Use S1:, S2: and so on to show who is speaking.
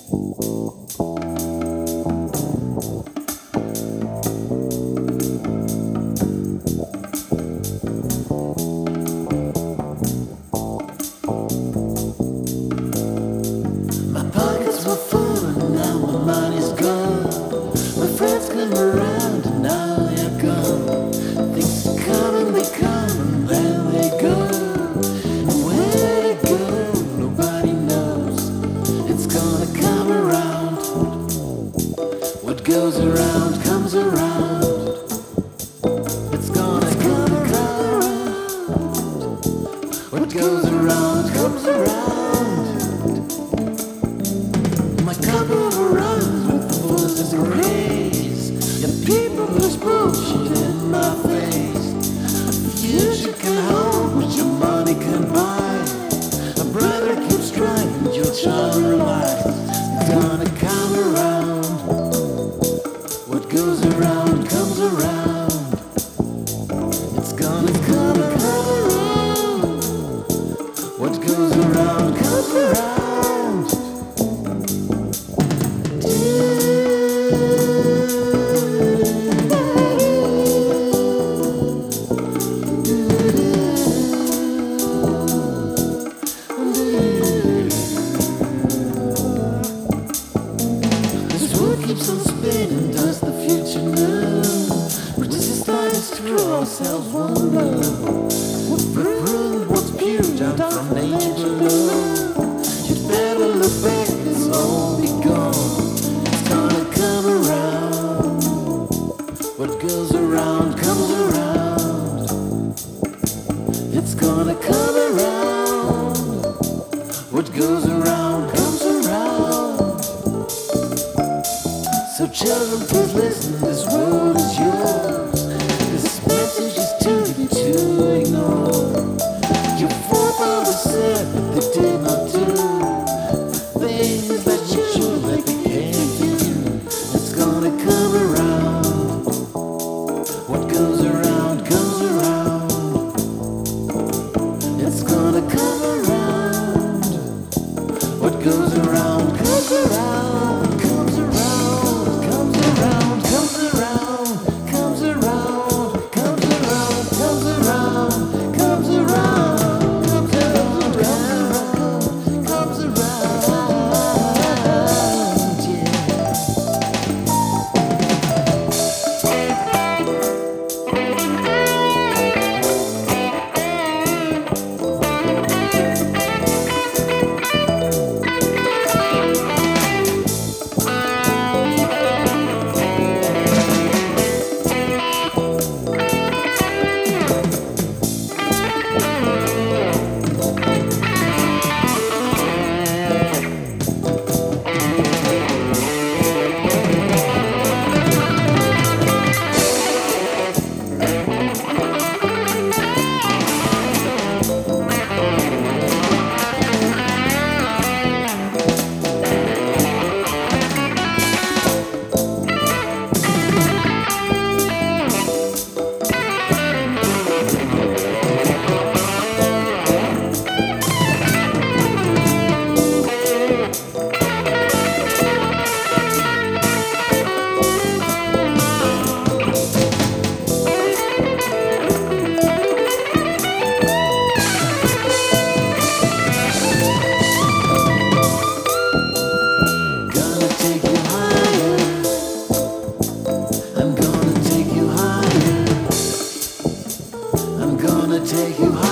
S1: My pockets were full and now my money's gone. My friends come around and now they're gone. Things come and they come and then they go. And where they go, nobody knows. It's gonna come around. What goes around comes around. It's gonna come around. What goes around comes around. My cup overruns with voices of praise. And people push bullshit in my face. A future can hold what your money can buy. A brother keeps trying, your child relies. It's gonna come around. What goes around comes around. It's gonna come around. What goes around comes around. Keeps on spinning, does the future know? We're just starting to draw ourselves one blow. What's pruned, what's pure, down from nature below. You'd better look back, it's all be gone. It's gonna come around. What goes around comes around. It's gonna come around. What goes around comes around. So children, please listen, this world is yours. This message is too deep to ignore. Your forefathers said that they did not do things that you should let the came to you. It's gonna come around. What goes around comes around. It's gonna come around. What goes around comes around. Comes around. Comes around, comes around, comes around, comes around, comes around, comes around, comes around, comes around, yeah. I'm gonna take you higher.